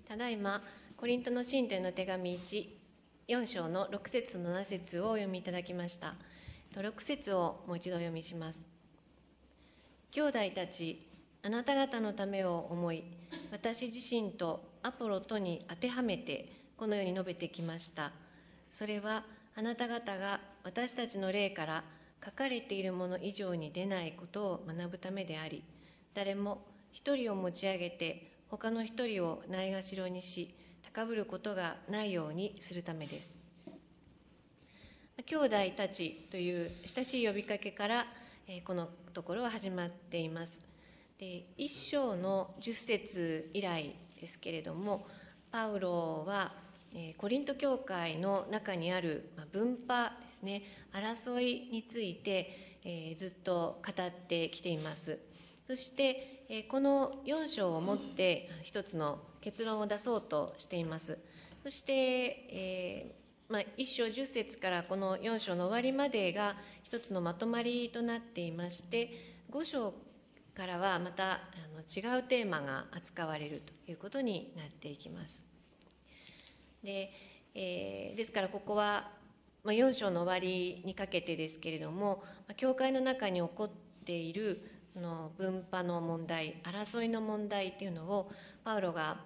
ただいまコリントの信徒への手紙4章の6節と7節をお読みいただきました。6節をもう一度お読みします。兄弟たち、あなた方のためを思い、私自身とアポロとに当てはめてこのように述べてきました。それはあなた方が私たちの霊から書かれているもの以上に出ないことを学ぶためであり、誰も一人を持ち上げて他の一人をないがしろにし高ぶることがないようにするためです。兄弟たちという親しい呼びかけからこのところは始まっています。で、1章の10節以来ですけれども、パウロはコリント教会の中にある分派ですね、争いについてずっと語ってきています。そしてこの4章をもって一つの結論を出そうとしています。そして1章10節からこの4章の終わりまでが一つのまとまりとなっていまして、5章からはまた違うテーマが扱われるということになっていきます。ですからここは4章の終わりにかけてですけれども、教会の中に起こっている分派の問題、争いの問題というのをパウロが、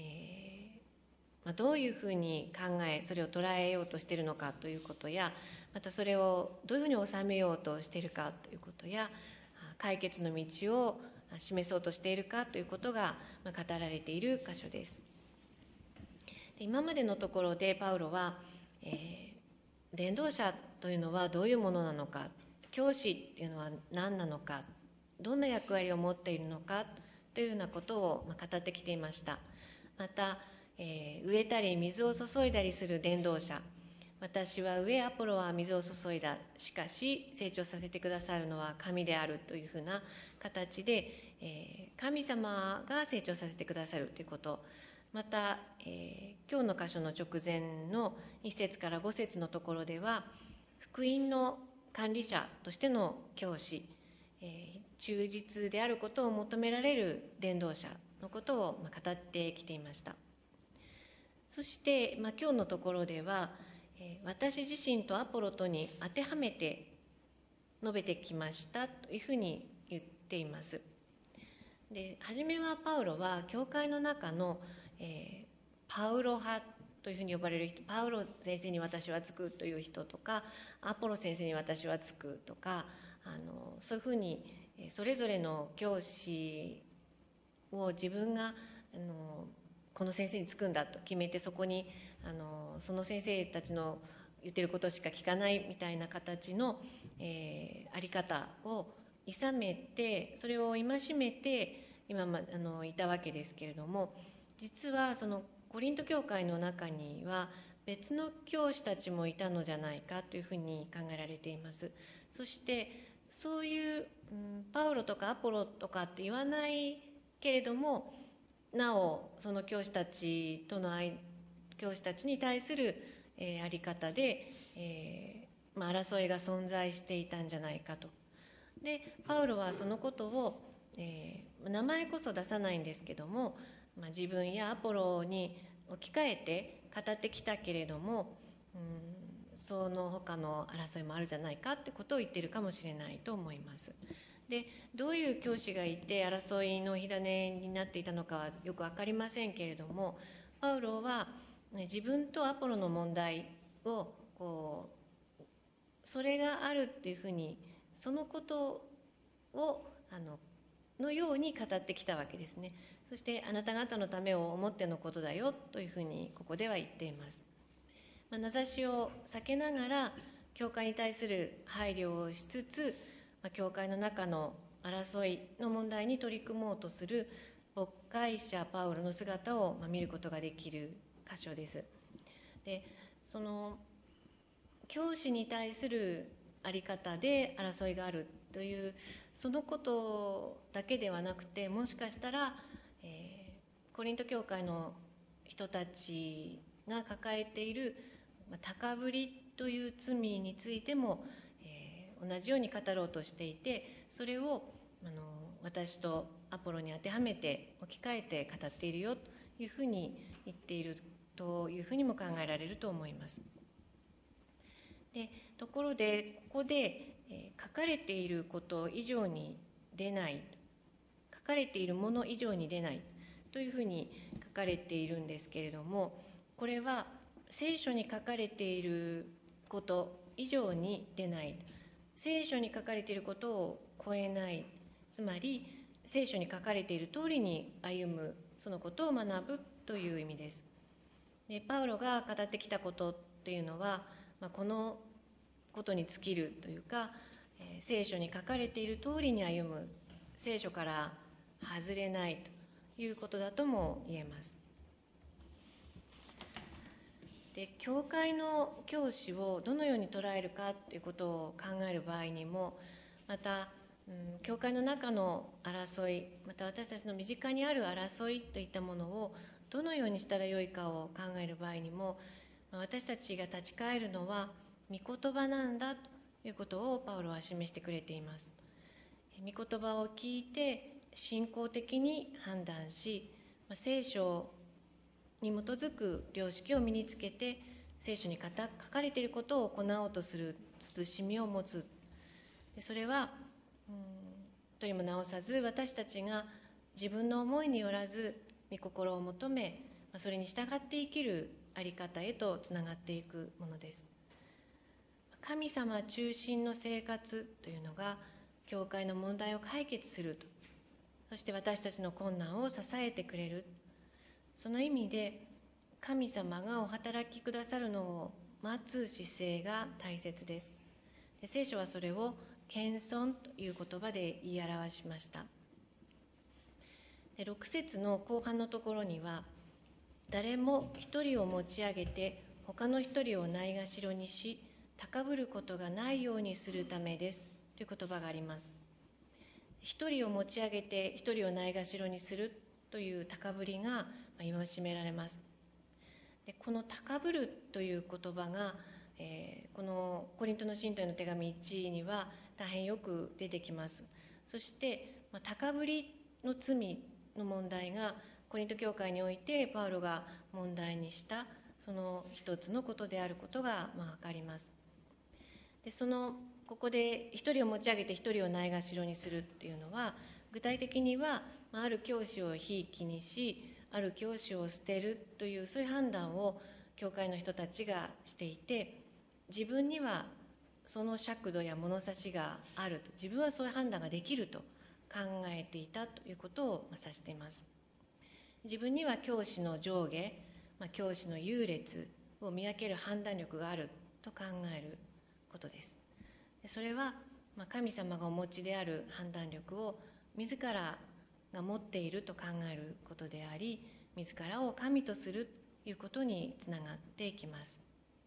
どういうふうに考えそれを捉えようとしているのかということや、またそれをどういうふうに収めようとしているかということや、解決の道を示そうとしているかということが語られている箇所です。今までのところでパウロは、伝道者というのはどういうものなのか、教師というのは何なのか、どんな役割を持っているのかというようなことを語ってきていました。また、植えたり水を注いだりする伝道者、私は植え、アポロは水を注いだ、しかし成長させてくださるのは神であるというふうな形で、神様が成長させてくださるということ、また、今日の箇所の直前の1節から5節のところでは、福音の管理者としての教師、忠実であることを求められる伝道者のことを語ってきていました。そして、今日のところでは、私自身とアポロとに当てはめて述べてきましたというふうに言っています。で、初めはパウロは教会の中の、パウロ派というふうに呼ばれる人、パウロ先生に私はつくという人とか、アポロ先生に私はつくとか、そういうふうにそれぞれの教師を自分がこの先生につくんだと決めて、そこにその先生たちの言ってることしか聞かないみたいな形の、あり方を諌めて、それを戒めて今いたわけですけれども、実はそのコリント教会の中には別の教師たちもいたのじゃないかというふうに考えられています。そしてそういう、パウロとかアポロとかって言わないけれども、なおその教師たちに対する、あり方で、争いが存在していたんじゃないかと。で、パウロはそのことを、名前こそ出さないんですけども、自分やアポロに置き換えて語ってきたけれども、その他の争いもあるじゃないかってことを言っているかもしれないと思います。で、どういう教師がいて争いの火種になっていたのかはよく分かりませんけれども、パウロは自分とアポロの問題をそれがあるっていうふうに、そのことをのように語ってきたわけですね。そしてあなた方のためを思ってのことだよというふうにここでは言っています。名指しを避けながら教会に対する配慮をしつつ、教会の中の争いの問題に取り組もうとする牧会者パウロの姿を見ることができる箇所です。で、その教師に対するあり方で争いがあるというそのことだけではなくて、もしかしたら、コリント教会の人たちが抱えている高ぶりという罪についても、同じように語ろうとしていて、それを私とアポロに当てはめて置き換えて語っているよというふうに言っているというふうにも考えられると思います。でところでここで、書かれていること以上に出ない、書かれているもの以上に出ないというふうに書かれているんですけれども、これは聖書に書かれていること以上に出ない、聖書に書かれていることを超えない、つまり聖書に書かれている通りに歩む、そのことを学ぶという意味です。でパウロが語ってきたことっていうのは、このことに尽きるというか、聖書に書かれている通りに歩む、聖書から外れないということだとも言えます。で教会の教師をどのように捉えるかということを考える場合にも、また、教会の中の争い、また私たちの身近にある争いといったものをどのようにしたらよいかを考える場合にも、私たちが立ち返るのは御言葉なんだということをパウロは示してくれています。御言葉を聞いて信仰的に判断し、聖書に基づく良識を身につけて、聖書に書かれていることを行おうとする慎みを持つ。それはとにもなおさず、私たちが自分の思いによらず御心を求め、それに従って生きるあり方へとつながっていくものです。神様中心の生活というのが教会の問題を解決すると、そして私たちの困難を支えてくれる、その意味で神様がお働きくださるのを待つ姿勢が大切です。で聖書はそれを謙遜という言葉で言い表しました。で6節の後半のところには、誰も一人を持ち上げて他の一人をないがしろにし、高ぶることがないようにするためですという言葉があります。一人を持ち上げて一人をないがしろにするという高ぶりが戒められます。でこの高ぶるという言葉が、このコリントの信徒への手紙1には大変よく出てきます。そして、高ぶりの罪の問題がコリント教会においてパウロが問題にしたその一つのことであることが分かります。でここで一人を持ち上げて一人をないがしろにするっていうのは、具体的にはある教師をひいきにし、ある教師を捨てるという、そういう判断を教会の人たちがしていて、自分にはその尺度や物差しがあると、自分はそういう判断ができると考えていたということを指しています。自分には教師の上下、教師の優劣を見分ける判断力があると考えることです。それは神様がお持ちである判断力を自らが持っていると考えることであり、自らを神とするということにつながっていきます。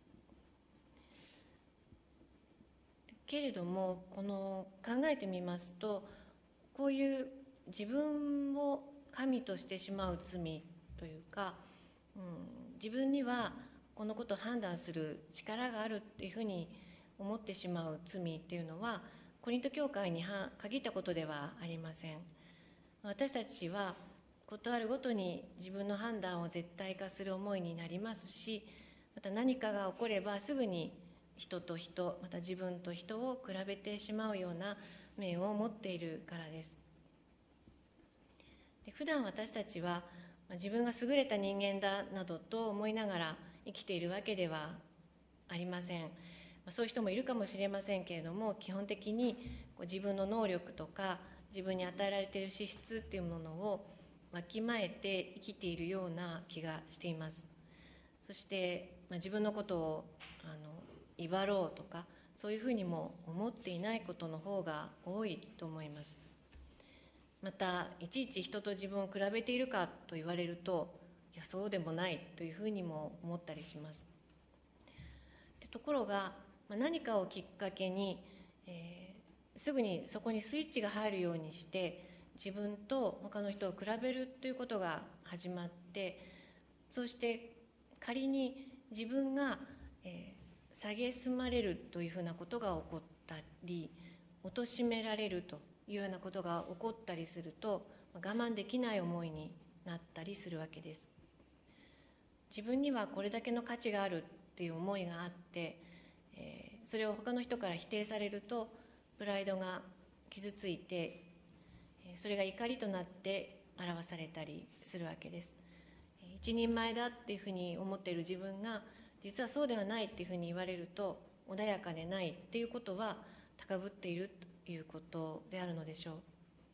けれども、考えてみますと、こういう自分を神としてしまう罪というか、自分にはこのことを判断する力があるっていうふうに思ってしまう罪っていうのは、コリント教会に限ったことではありません。私たちは事あるごとに自分の判断を絶対化する思いになりますし、また何かが起こればすぐに人と人、また自分と人を比べてしまうような面を持っているからです。で普段私たちは自分が優れた人間だなどと思いながら生きているわけではありません。そういう人もいるかもしれませんけれども、基本的に自分の能力とか自分に与えられている資質っていうものをわきまえて生きているような気がしています。そして、自分のことを威張ろうとか、そういうふうにも思っていないことの方が多いと思います。また、いちいち人と自分を比べているかと言われると、いやそうでもないというふうにも思ったりします。ところが、何かをきっかけに、すぐにそこにスイッチが入るようにして自分と他の人を比べるということが始まって、そして仮に自分が、蔑まれるというふうなことが起こったり、貶められるというようなことが起こったりすると、我慢できない思いになったりするわけです。 自分にはこれだけの価値があるっていう思いがあって、それを他の人から否定されるとプライドが傷ついて、それが怒りとなって表されたりするわけです。一人前だっていうふうに思っている自分が実はそうではないっていうふうに言われると、穏やかでないっていうことは高ぶっているということであるのでしょう。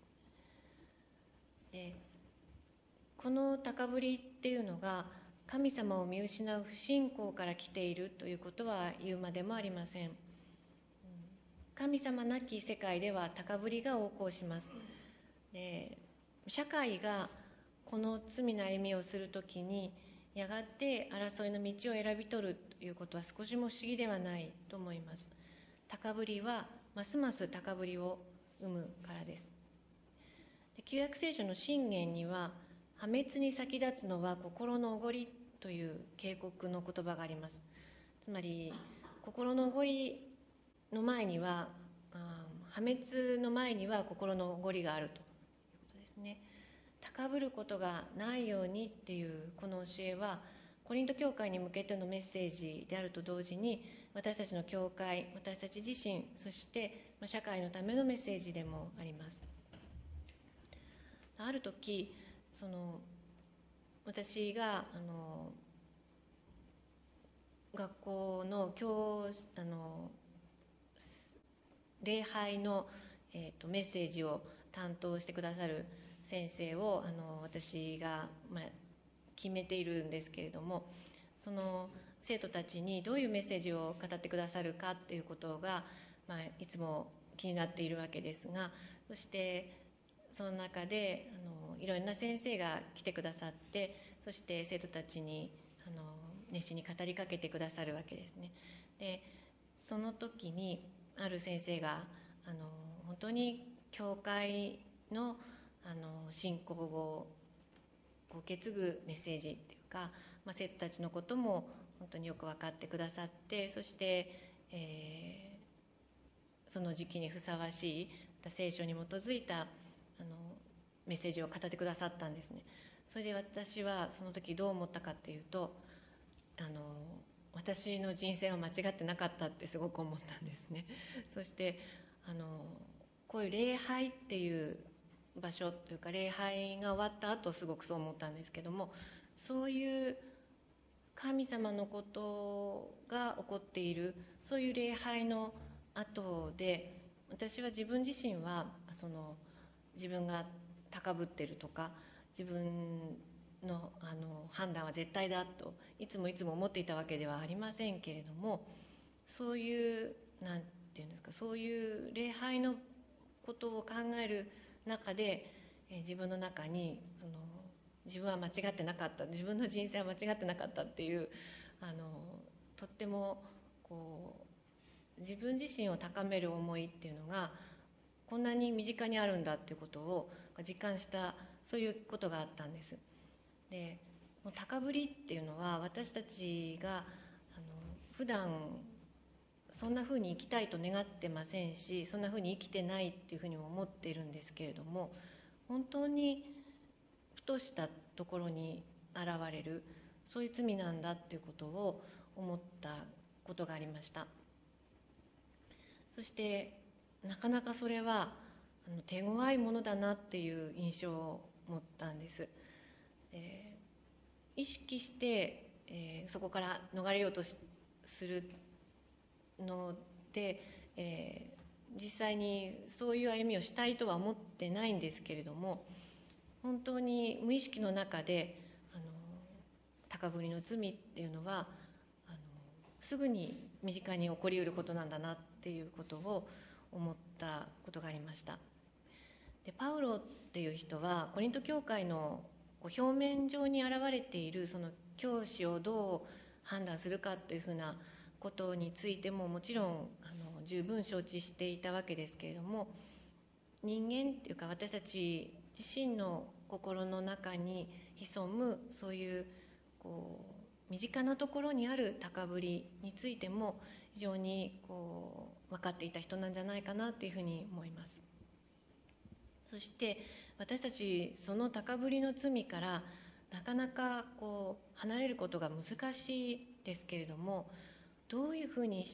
で、この高ぶりっていうのが神様を見失う不信仰から来ているということは言うまでもありません。神様なき世界では高ぶりが横行します。で、社会がこの罪の歩みをするときにやがて争いの道を選び取るということは少しも不思議ではないと思います。高ぶりはますます高ぶりを生むからです。で、旧約聖書の箴言には、破滅に先立つのは心のおごりという警告の言葉があります。つまり心のおごりの前には、破滅の前には心のおごりがあるということですね。高ぶることがないようにっていうこの教えはコリント教会に向けてのメッセージであると同時に、私たちの教会、私たち自身、そして社会のためのメッセージでもあります。ある時、私が学校の礼拝の、メッセージを担当してくださる先生を私が、決めているんですけれども、その生徒たちにどういうメッセージを語ってくださるかということが、いつも気になっているわけですが、そしてその中でいろんな先生が来てくださって、そして生徒たちに熱心に語りかけてくださるわけですね。で、その時にある先生が本当に教会の信仰を受け継ぐメッセージっていうか、生徒たちのことも本当によく分かってくださって、そして、その時期にふさわしい聖書に基づいたメッセージを語ってくださったんですね。それで私はその時どう思ったかっていうと、私の人生は間違ってなかったってすごく思ったんですね。そしてこういう礼拝っていう場所というか、礼拝が終わった後すごくそう思ったんですけども、そういう神様のことが起こっている、そういう礼拝の後で、私は自分自身は自分が高ぶってるとか、自分の判断は絶対だといつも思っていたわけではありませんけれども、そういうなんていうんですか、そういう礼拝のことを考える中で、自分の中に自分は間違ってなかった、自分の人生は間違ってなかったっていうとっても自分自身を高める思いっていうのがこんなに身近にあるんだっていうことを実感した、そういうことがあったんです。で、高ぶりっていうのは私たちが普段そんなふうに生きたいと願ってませんし、そんなふうに生きてないっていうふうにも思っているんですけれども、本当にふとしたところに現れる、そういう罪なんだっていうことを思ったことがありました。そしてなかなかそれは手強いものだなっていう印象を持ったんです。意識して、そこから逃れようとするので、実際にそういう歩みをしたいとは思ってないんですけれども、本当に無意識の中で高ぶりの罪っていうのはすぐに身近に起こりうることなんだなっていうことを思ったことがありました。で、パウロっていう人はコリント教会の表面上に現れているその教師をどう判断するかというふうなことについてももちろん十分承知していたわけですけれども、人間っていうか私たち自身の心の中に潜むそういう身近なところにある高ぶりについても非常に分かっていた人なんじゃないかなというふうに思います。そして私たちその高ぶりの罪からなかなか離れることが難しいですけれども、どういうふうにして、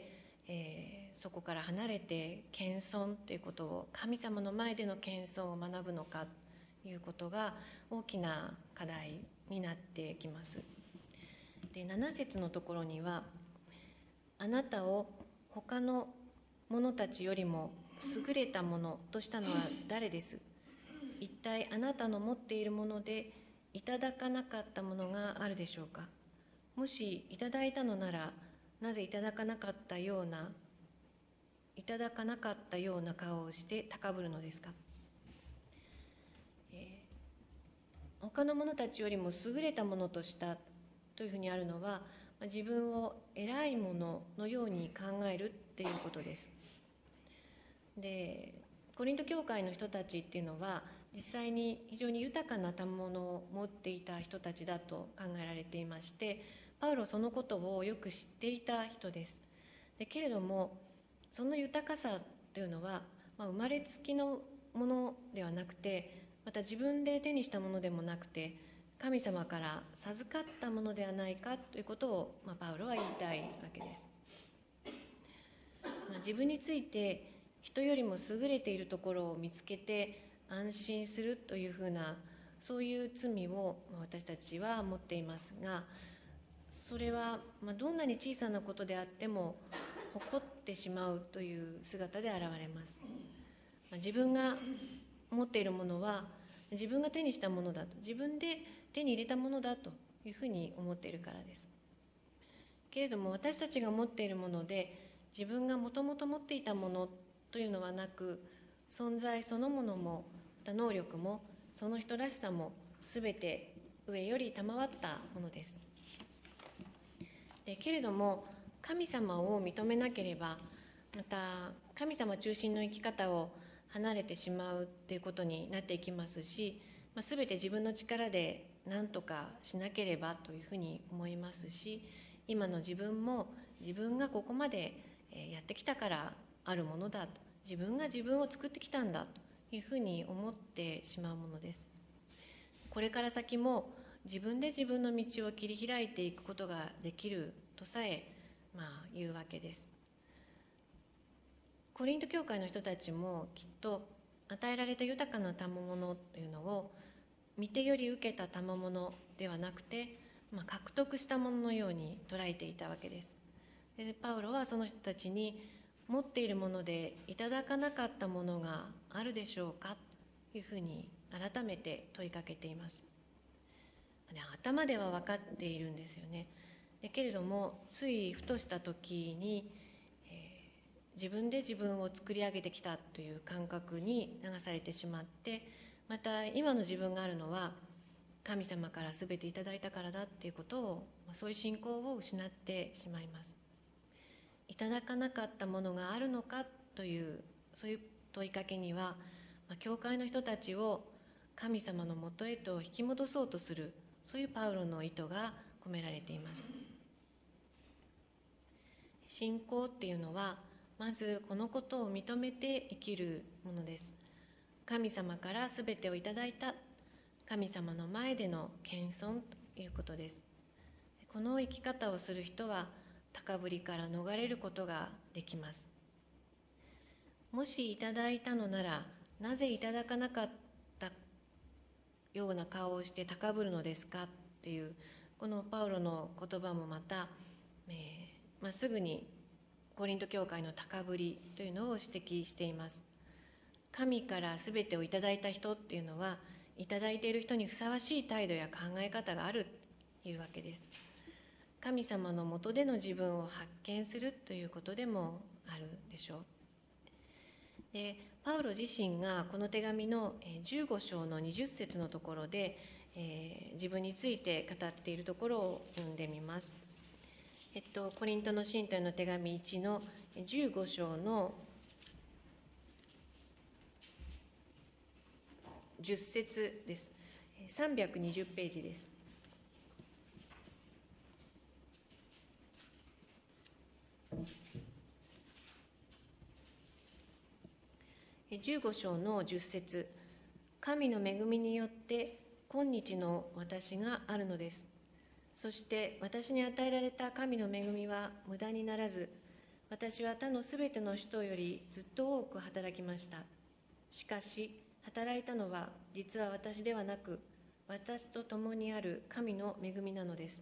そこから離れて謙遜ということを、神様の前での謙遜を学ぶのかということが大きな課題になってきます。で、7節のところには、あなたを他の者たちよりも優れたものとしたのは誰です。一体あなたの持っているものでいただかなかったものがあるでしょうか。もしいただいたのなら、なぜいただかなかったような顔をして高ぶるのですか。他の者たちよりも優れたものとしたというふうにあるのは、自分を偉いもののように考えるっていうことです。で、コリント教会の人たちっていうのは実際に非常に豊かな賜物を持っていた人たちだと考えられていまして、パウロはそのことをよく知っていた人です。でけれども、その豊かさというのは、生まれつきのものではなくて、また自分で手にしたものでもなくて、神様から授かったものではないかということを、パウロは言いたいわけです。自分について人よりも優れているところを見つけて安心するというふうな、そういう罪を私たちは持っていますが、それはどんなに小さなことであっても誇ってしまうという姿で現れます。自分が持っているものは自分が手にしたものだと、自分で手に入れたものだというふうに思っているからです。けれども、私たちが持っているもので自分がもともと持っていたものというのはなく、存在そのものもまた能力もその人らしさも全て上より賜ったものです。けれども、神様を認めなければ、また神様中心の生き方を離れてしまうということになっていきますし、全て自分の力で何とかしなければというふうに思いますし、今の自分も自分がここまでやってきたからあるものだと、自分が自分を作ってきたんだというふうに思ってしまうものです。これから先も自分で自分の道を切り開いていくことができるとさえ言うわけです。コリント教会の人たちもきっと与えられた豊かな賜物というのを御手より受けた賜物ではなくて、獲得したもののように捉えていたわけです。でパウロはその人たちに、持っているものでいただかなかったものがあるでしょうかというふうに改めて問いかけています。頭では分かっているんですよね。けれども、ついふとした時に、自分で自分を作り上げてきたという感覚に流されてしまって、また今の自分があるのは神様から全ていただいたからだということを、そういう信仰を失ってしまいます。いただかなかったものがあるのかという、そういう問いかけには、教会の人たちを神様のもとへと引き戻そうとする、そういうパウロの意図が込められています。信仰っていうのは、まずこのことを認めて生きるものです。神様から全てをいただいた、神様の前での謙遜ということです。この生き方をする人は高ぶりから逃れることができます。もしいただいたのなら、なぜいただかなかったような顔をして高ぶるのですかっていう、このパウロの言葉もまた、すぐにコリント教会の高ぶりというのを指摘しています。神から全てをいただいた人っていうのは、いただいている人にふさわしい態度や考え方があるというわけです。神様の下での自分を発見するということでもあるでしょう。で、パウロ自身がこの手紙の15章の20節のところで、自分について語っているところを読んでみます。コリントの信徒への手紙1の15章の10節です。320ページです。15章の10節、神の恵みによって今日の私があるのです。そして私に与えられた神の恵みは無駄にならず、私は他のすべての人よりずっと多く働きました。しかし働いたのは実は私ではなく、私と共にある神の恵みなのです。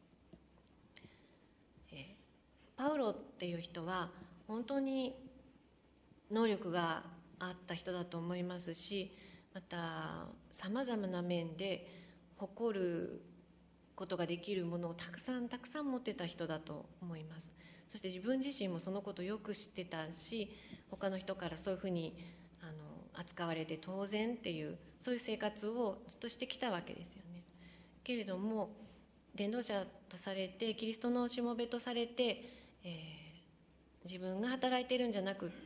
パウロっていう人は本当に能力があった人だと思いますし、またさまざまな面で誇ることができるものをたくさん持ってた人だと思います。そして自分自身もそのことをよく知ってたし、他の人からそういうふうに扱われて当然っていう、そういう生活をずっとしてきたわけですよね。けれども伝道者とされて、キリストのしもべとされて、自分が働いているんじゃなくって、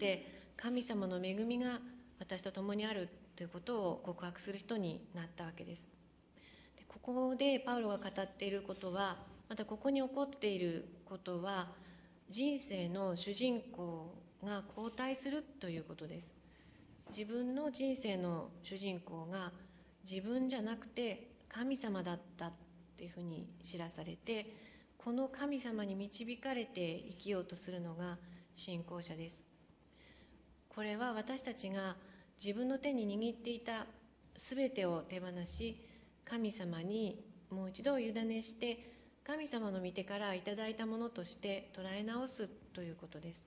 神様の恵みが私と共にあるということを告白する人になったわけです。でここでパウロが語っていることは、またここに起こっていることは、人生の主人公が交代するということです。自分の人生の主人公が自分じゃなくて神様だったっていうふうに知らされて、この神様に導かれて生きようとするのが信仰者です。これは私たちが自分の手に握っていた全てを手放し、神様にもう一度委ねして、神様の御手からいただいたものとして捉え直すということです。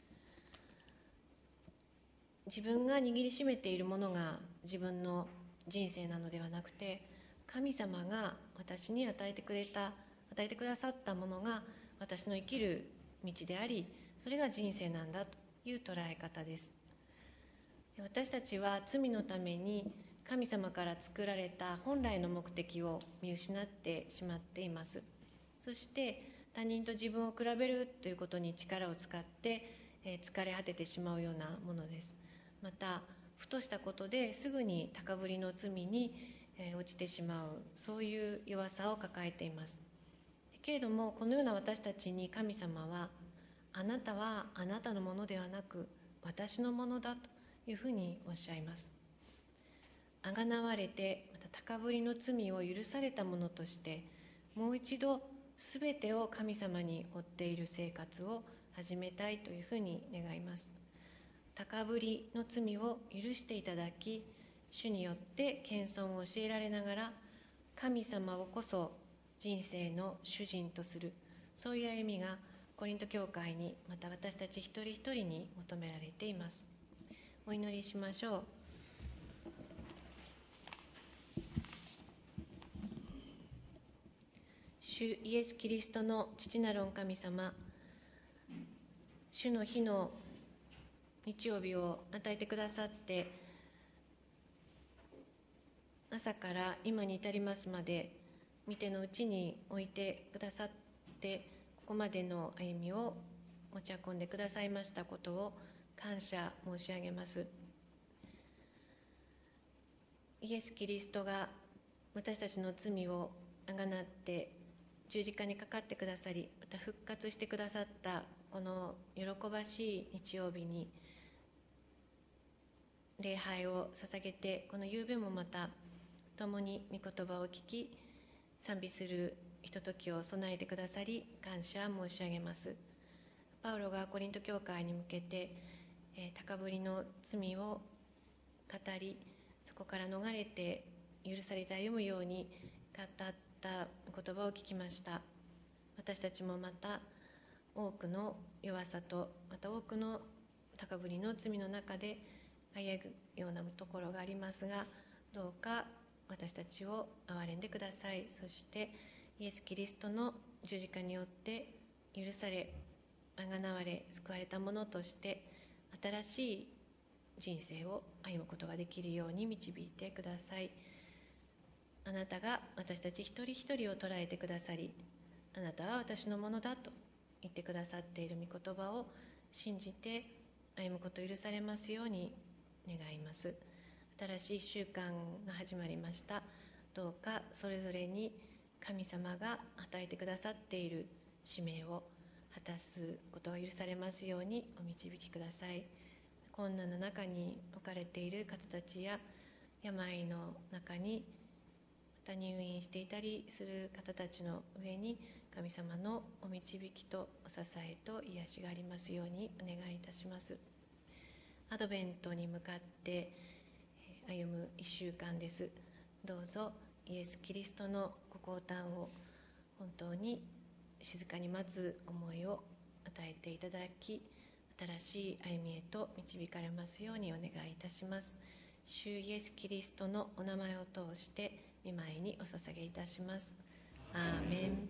自分が握りしめているものが自分の人生なのではなくて、神様が私に与えてくださったものが私の生きる道であり、それが人生なんだという捉え方です。私たちは罪のために神様から作られた本来の目的を見失ってしまっています。そして他人と自分を比べるということに力を使って疲れ果ててしまうようなものです。またふとしたことですぐに高ぶりの罪に落ちてしまう、そういう弱さを抱えています。けれどもこのような私たちに神様は、あなたはあなたのものではなく私のものだというふうにおっしゃいます。あがなわれて、また高ぶりの罪を許されたものとして、もう一度すべてを神様に負っている生活を始めたいというふうに願います。高ぶりの罪を許していただき、主によって謙遜を教えられながら、神様をこそ人生の主人とする、そういう歩みがコリント教会に、また私たち一人一人に求められています。お祈りしましょう。主イエス・キリストの父なる御神様、主の日の日曜日を与えてくださって、朝から今に至りますまで御手のうちに置いてくださって、ここまでの歩みを持ち運んでくださいましたことを感謝申し上げます。イエス・キリストが私たちの罪をあがなって十字架にかかってくださり、また復活してくださったこの喜ばしい日曜日に礼拝を捧げて、この夕べもまた共に御言葉を聞き賛美するひとときを備えてくださり感謝申し上げます。パウロがコリント教会に向けて高ぶりの罪を語り、そこから逃れて許されて歩むように語った言葉を聞きました。私たちもまた多くの弱さと、また多くの高ぶりの罪の中で危うくようなところがありますが、どうか私たちを憐れんでください。そしてイエス・キリストの十字架によって許され、あがなわれ、救われたものとして新しい人生を歩むことができるように導いてください。あなたが私たち一人一人を捉えてくださり、あなたは私のものだと言ってくださっている御言葉を信じて歩むことを許されますように願います。新しい1週間が始まりました。どうかそれぞれに神様が与えてくださっている使命を果たすことが許されますようにお導きください。困難の中に置かれている方たちや病の中にた入院していたりする方たちの上に神様のお導きとお支えと癒しがありますようにお願いいたします。アドベントに向かって歩む1週間です。どうぞイエス・キリストのご降誕を本当に静かに待つ思いを与えていただき、新しい歩みへと導かれますようにお願いいたします。主イエス・キリストのお名前を通して御前にお捧げいたします。アーメン。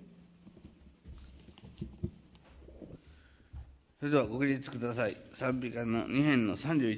それではご起立ください。賛美歌の2編の31